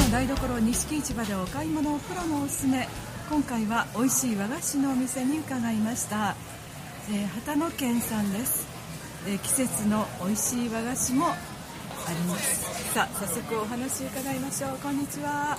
台所錦市場でお買い物プロのおすすめ。今回は美味しい和菓子のお店に伺いました。畑野県さんです。季節の美味しい和菓子もあります。さあ早速お話伺いましょう。こんにちは。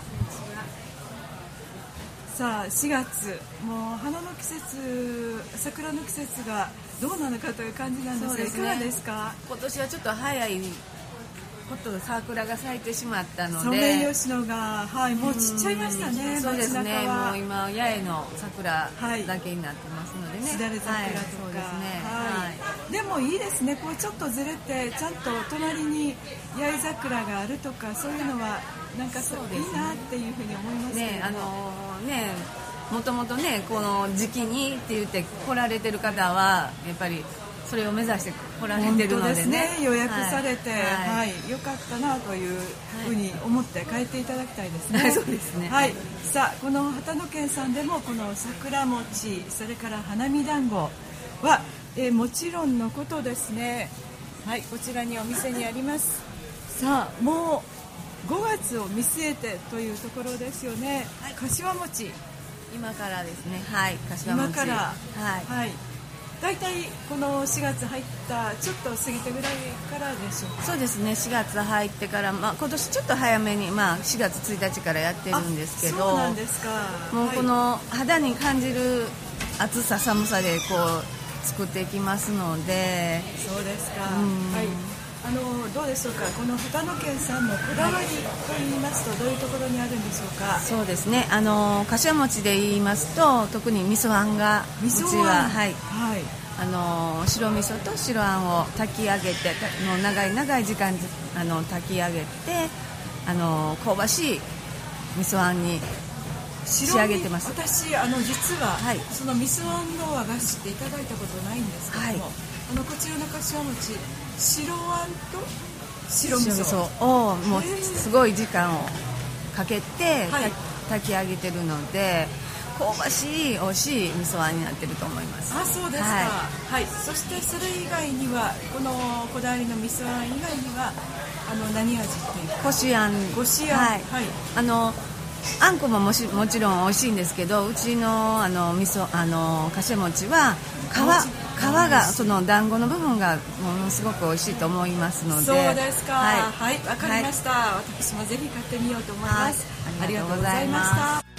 さあ4月、もう花の季節、桜の季節がどうなのかという感じなんですが、いかがですか？ 今年はちょっと早いこと桜が咲いてしまったので、 ソメイヨシノが、もう散っちゃいましたね。 そうですね、もう今八重の桜だけになってますのでね、 しだれ桜とか、 そうですね、 でもいいですね、こうちょっとずれてちゃんと隣に八重桜があるとか、そういうのはなんかそういいなっていうふうに思いますけれども、 もともとね、この時期にって言って来られてる方はやっぱりそれを目指して来られてるので ね、 予約されて、よかったなというふうに思って帰っていただきたいですね。 そうですね。 さあ、この畑野県さんでもこの桜餅、それから花見団子は、もちろんのことですね、こちらにお店にあります。さあ、もう5月を見据えてというところですよね。柏餅、 今からですね。柏餅、 今から、だいたいこの4月入ったちょっと過ぎてぐらいからでしょうか？ そうですね、4月入ってから、今年ちょっと早めに、4月1日からやってるんですけど、 そうなんですか。 もうこの肌に感じる暑さ寒さでこう作っていきますので。 そうですか。どうでしょうか、この畑野県さんのこだわりといいますと、どういうところにあるんでしょうか？ そうですね、柏餅で言いますと、特に味噌あんがうちは、白味噌と白あんを炊き上げて、長い時間炊き上げて、香ばしい味噌あんに仕上げてます。 私実は、その味噌あんの和菓子っていただいたことないんですけども、こちらの柏餅、白あんと白味噌をもうすごい時間をかけて炊き上げてるので、香ばしい美味しい味噌あんになってると思います。 そうですか。そしてそれ以外には、このこだわりの味噌あん以外には何味っていうか？ こしあん。あんこももちろん美味しいんですけど、うちの味噌柏餅は皮が、その団子の部分がものすごく美味しいと思いますので。 そうですか。わかりました。私もぜひ買ってみようと思います。ありがとうございました。